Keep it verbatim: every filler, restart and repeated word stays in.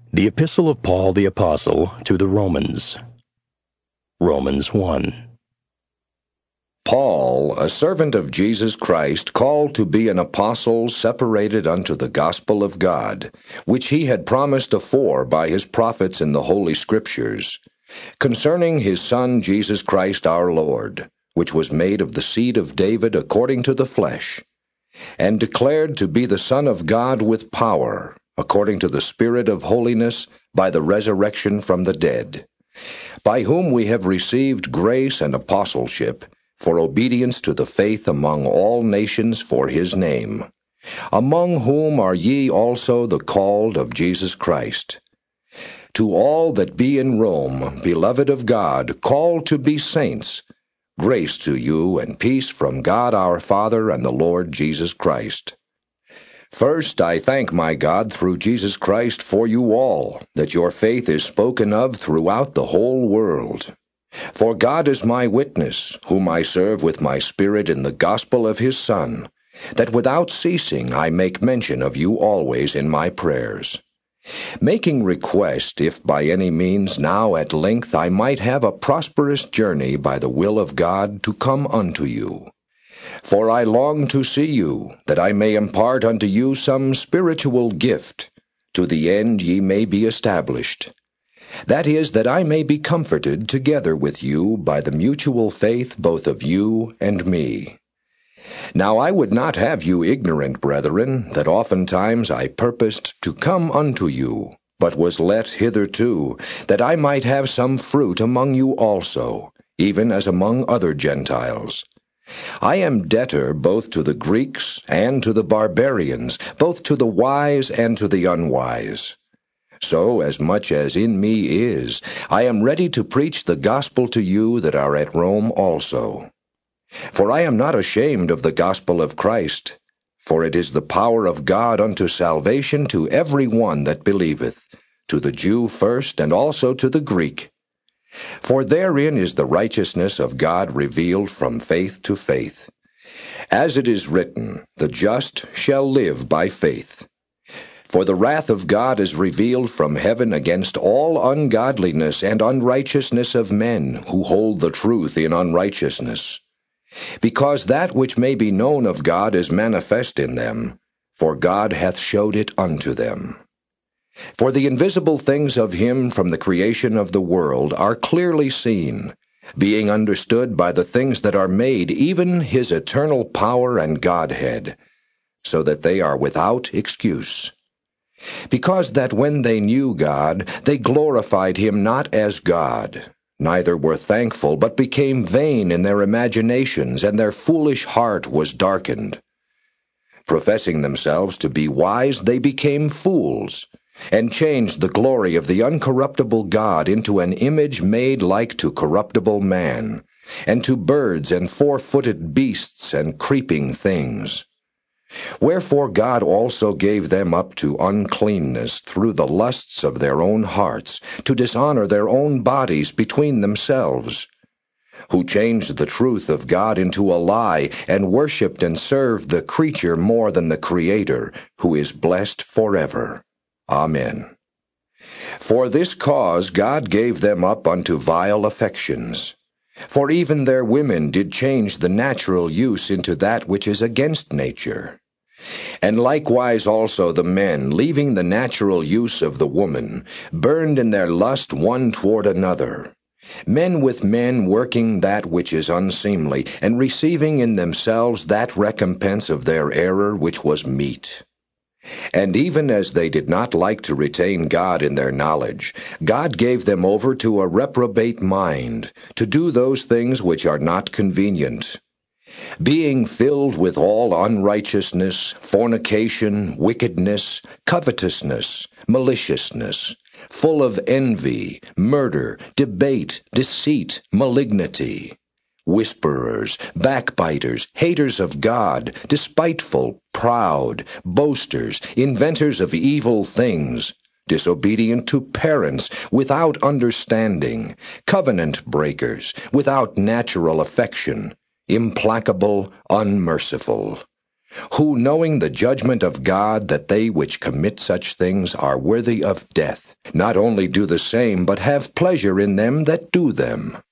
The Epistle of Paul the Apostle to the Romans. Romans one. Paul, a servant of Jesus Christ, called to be an apostle, separated unto the gospel of God, which he had promised afore by his prophets in the Holy Scriptures, concerning his Son Jesus Christ our Lord, which was made of the seed of David according to the flesh, and declared to be the Son of God with power, according to the Spirit of holiness, by the resurrection from the dead, by whom we have received grace and apostleship, for obedience to the faith among all nations for his name, among whom are ye also the called of Jesus Christ. To all that be in Rome, beloved of God, called to be saints, grace to you and peace from God our Father and the Lord Jesus Christ. First, I thank my God through Jesus Christ for you all, that your faith is spoken of throughout the whole world. For God is my witness, whom I serve with my spirit in the gospel of his Son, that without ceasing I make mention of you always in my prayers, making request, if by any means now at length I might have a prosperous journey by the will of God to come unto you. For I long to see you, that I may impart unto you some spiritual gift, to the end ye may be established. That is, that I may be comforted together with you by the mutual faith both of you and me. Now I would not have you ignorant, brethren, that oftentimes I purposed to come unto you, but was let hitherto, that I might have some fruit among you also, even as among other Gentiles. I am debtor both to the Greeks and to the barbarians, both to the wise and to the unwise. So, as much as in me is, I am ready to preach the gospel to you that are at Rome also. For I am not ashamed of the gospel of Christ, for it is the power of God unto salvation to every one that believeth, to the Jew first, and also to the Greek. For therein is the righteousness of God revealed from faith to faith. As it is written, the just shall live by faith. For the wrath of God is revealed from heaven against all ungodliness and unrighteousness of men who hold the truth in unrighteousness. Because that which may be known of God is manifest in them, for God hath showed it unto them. For the invisible things of him from the creation of the world are clearly seen, being understood by the things that are made, even his eternal power and Godhead, so that they are without excuse. Because that when they knew God, they glorified him not as God, neither were thankful, but became vain in their imaginations, and their foolish heart was darkened. Professing themselves to be wise, they became fools, and changed the glory of the uncorruptible God into an image made like to corruptible man, and to birds and four-footed beasts and creeping things. Wherefore God also gave them up to uncleanness through the lusts of their own hearts, to dishonor their own bodies between themselves, who changed the truth of God into a lie, and worshipped and served the creature more than the Creator, who is blessed forever. Amen. For this cause God gave them up unto vile affections. For even their women did change the natural use into that which is against nature. And likewise also the men, leaving the natural use of the woman, burned in their lust one toward another, men with men working that which is unseemly, and receiving in themselves that recompense of their error which was meet. And even as they did not like to retain God in their knowledge, God gave them over to a reprobate mind, to do those things which are not convenient, being filled with all unrighteousness, fornication, wickedness, covetousness, maliciousness, full of envy, murder, debate, deceit, malignity, whisperers, backbiters, haters of God, despiteful, proud, boasters, inventors of evil things, disobedient to parents, without understanding, covenant breakers, without natural affection, implacable, unmerciful, who, knowing the judgment of God, that they which commit such things are worthy of death, not only do the same, but have pleasure in them that do them.